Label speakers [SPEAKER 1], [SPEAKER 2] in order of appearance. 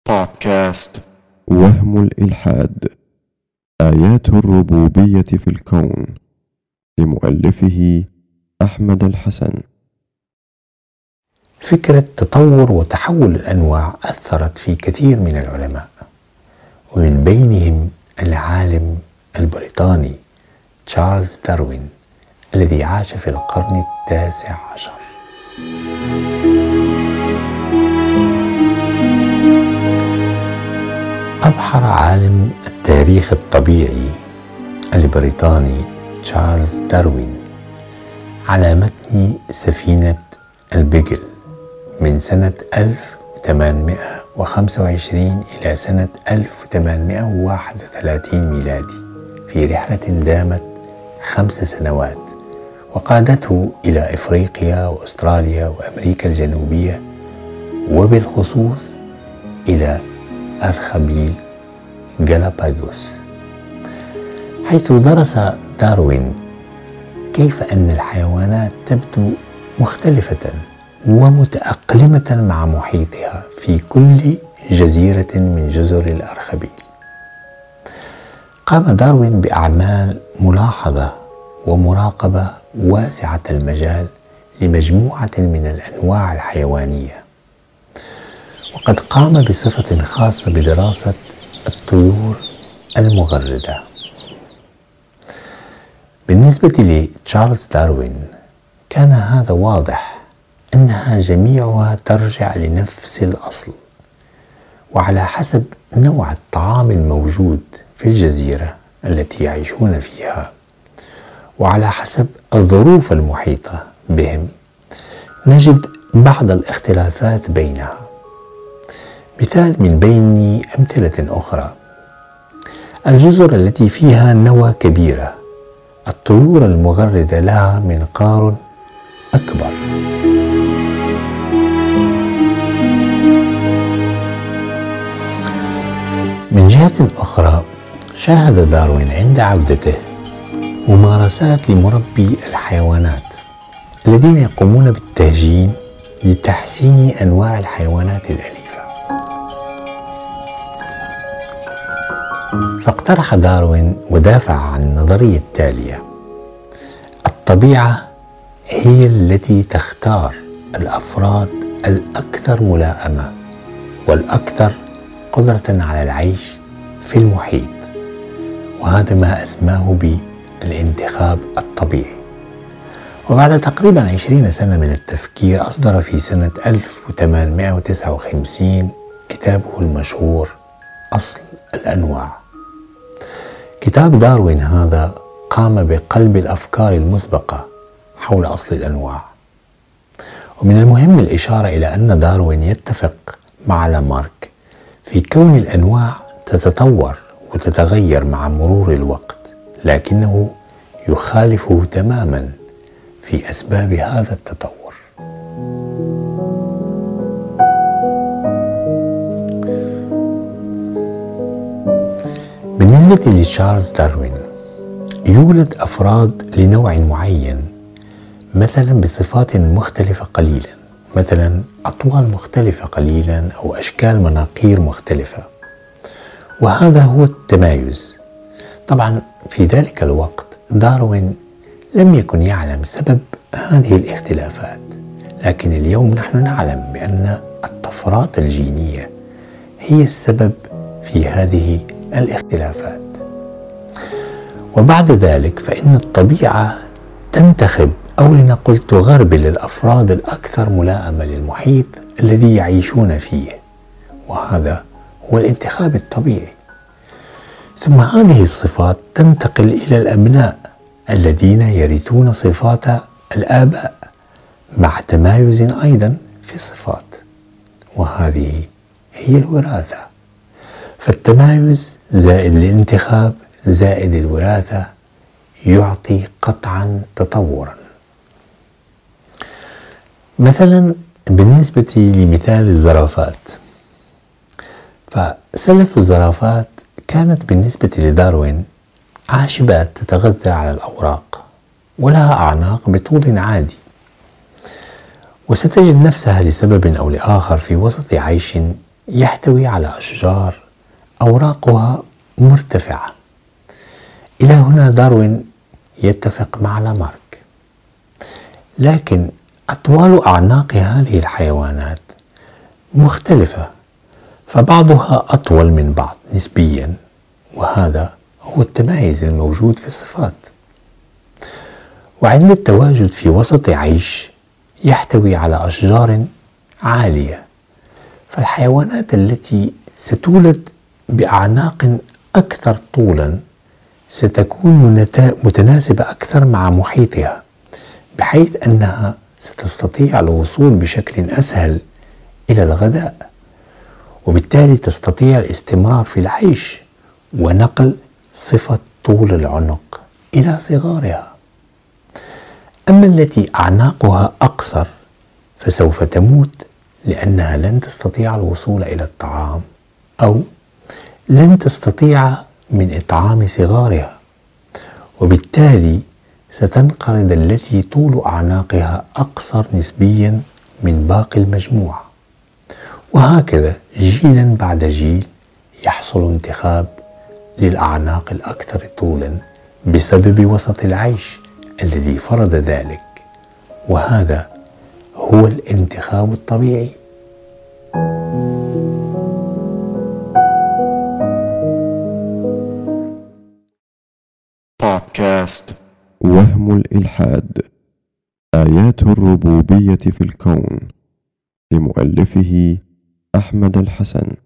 [SPEAKER 1] بودكاست
[SPEAKER 2] وهم الإلحاد، آيات الربوبية في الكون، لمؤلفه أحمد الحسن.
[SPEAKER 3] فكرة تطور وتحول الأنواع أثرت في كثير من العلماء، ومن بينهم العالم البريطاني تشارلز داروين الذي عاش في القرن 19. أبحر عالم التاريخ الطبيعي البريطاني تشارلز داروين على متن سفينة البيجل من سنة 1825 إلى سنة 1831 ميلادي، في رحلة دامت 5 سنوات وقادته إلى إفريقيا وأستراليا وأمريكا الجنوبية، وبالخصوص إلى أرخبيل غالاباغوس، حيث درس داروين كيف أن الحيوانات تبدو مختلفة ومتأقلمة مع محيطها في كل جزيرة من جزر الأرخبيل. قام داروين بأعمال ملاحظة ومراقبة واسعة المجال لمجموعة من الأنواع الحيوانية، وقد قام بصفة خاصة بدراسة الطيور المغردة. بالنسبة لتشارلز داروين كان هذا واضح، أنها جميعها ترجع لنفس الأصل، وعلى حسب نوع الطعام الموجود في الجزيرة التي يعيشون فيها، وعلى حسب الظروف المحيطة بهم، نجد بعض الاختلافات بينها. مثال من بين أمثلة أخرى: الجزر التي فيها نوى كبيرة، الطيور المغردة لها منقار أكبر. من جهة أخرى، شاهد داروين عند عودته ممارسات لمربي الحيوانات الذين يقومون بالتهجين لتحسين أنواع الحيوانات الأليفة. فاقترح داروين ودافع عن النظرية التالية: الطبيعة هي التي تختار الأفراد الأكثر ملائمة والأكثر قدرة على العيش في المحيط، وهذا ما أسماه بالانتخاب الطبيعي. وبعد تقريبا 20 سنة من التفكير، أصدر في سنة 1859 كتابه المشهور أصل الأنواع. كتاب داروين هذا قام بقلب الأفكار المسبقة حول أصل الأنواع. ومن المهم الإشارة إلى أن داروين يتفق مع لامارك في كون الأنواع تتطور وتتغير مع مرور الوقت، لكنه يخالفه تماما في أسباب هذا التطور. بالنسبة لتشارلز داروين، يولد أفراد لنوع معين مثلا بصفات مختلفة قليلا، مثلا أطوال مختلفة قليلا أو أشكال مناقير مختلفة، وهذا هو التمايز. طبعا في ذلك الوقت داروين لم يكن يعلم سبب هذه الاختلافات، لكن اليوم نحن نعلم بأن الطفرات الجينية هي السبب في هذه الاختلافات. وبعد ذلك فإن الطبيعة تنتخب أو لنقل تغربل الأفراد الأكثر ملائمة للمحيط الذي يعيشون فيه، وهذا هو الانتخاب الطبيعي. ثم هذه الصفات تنتقل إلى الأبناء الذين يرثون صفات الآباء مع تمايز أيضا في الصفات، وهذه هي الوراثة. فالتمايز زائد الانتخاب زائد الوراثة يعطي قطعا تطورا. مثلا بالنسبة لمثال الزرافات، فسلف الزرافات كانت بالنسبة لداروين عاشبات تتغذى على الأوراق، ولها أعناق بطول عادي، وستجد نفسها لسبب أو لآخر في وسط عيش يحتوي على أشجار أوراقها مرتفعة. إلى هنا داروين يتفق مع لامارك، لكن أطوال أعناق هذه الحيوانات مختلفة، فبعضها أطول من بعض نسبيا، وهذا هو التمايز الموجود في الصفات. وعند التواجد في وسط عيش يحتوي على أشجار عالية، فالحيوانات التي ستولد بأعناق أكثر طولا ستكون متناسبة أكثر مع محيطها، بحيث أنها ستستطيع الوصول بشكل أسهل إلى الغذاء، وبالتالي تستطيع الاستمرار في العيش ونقل صفة طول العنق إلى صغارها. أما التي أعناقها أقصر فسوف تموت، لأنها لن تستطيع الوصول إلى الطعام أو لن تستطيع من إطعام صغارها، وبالتالي ستنقرض التي طول أعناقها أقصر نسبيا من باقي المجموعة. وهكذا جيلا بعد جيل يحصل انتخاب للأعناق الأكثر طولا بسبب وسط العيش الذي فرض ذلك، وهذا هو الانتخاب الطبيعي.
[SPEAKER 2] بودكاست وهم الإلحاد، آيات الربوبية في الكون، لمؤلفه أحمد الحسن.